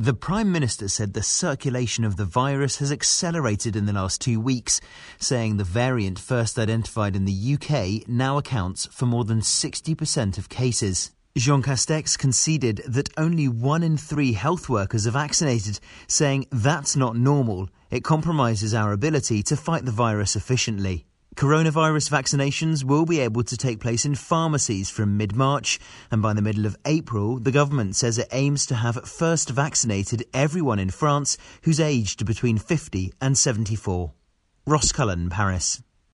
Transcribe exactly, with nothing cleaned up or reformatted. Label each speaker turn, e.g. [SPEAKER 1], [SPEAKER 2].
[SPEAKER 1] The Prime Minister said the circulation of the virus has accelerated in the last two weeks, saying the variant first identified in the U K now accounts for more than sixty percent of cases. Jean Castex conceded that only one in three health workers are vaccinated, saying that's not normal. It compromises our ability to fight the virus efficiently. Coronavirus vaccinations will be able to take place in pharmacies from mid-March, and by the middle of April, the government says it aims to have first vaccinated everyone in France who's aged between fifty and seventy-four. Ross Cullen, Paris.